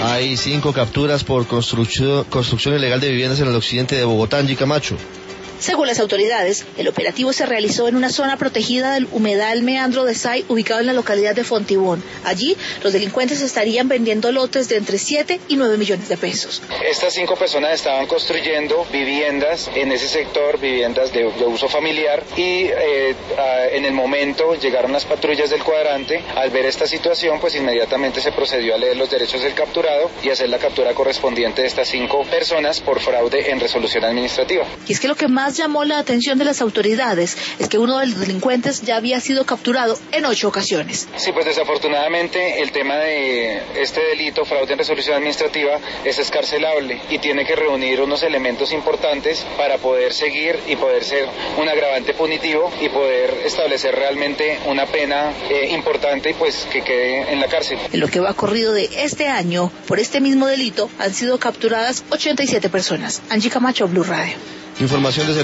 Hay 5 capturas por construcción ilegal de viviendas en el occidente de Bogotá, Angie Camacho. Según las autoridades, el operativo se realizó en una zona protegida del humedal Meandro de Say, ubicado en la localidad de Fontibón. Allí, los delincuentes estarían vendiendo lotes de entre 7 y 9 millones de pesos. Estas 5 personas estaban construyendo viviendas en ese sector, viviendas de uso familiar, y en el momento llegaron las patrullas del cuadrante. Al ver esta situación, pues inmediatamente se procedió a leer los derechos del capturado y hacer la captura correspondiente de estas 5 personas por fraude en resolución administrativa. Y es que lo que más llamó la atención de las autoridades es que uno de los delincuentes ya había sido capturado en 8 ocasiones. Sí, pues desafortunadamente el tema de este delito, fraude en resolución administrativa, es escarcelable y tiene que reunir unos elementos importantes para poder seguir y poder ser un agravante punitivo y poder establecer realmente una pena importante y pues que quede en la cárcel. En lo que va corrido de este año, por este mismo delito, han sido capturadas 87 personas. Angie Camacho, Blue Radio. Información desde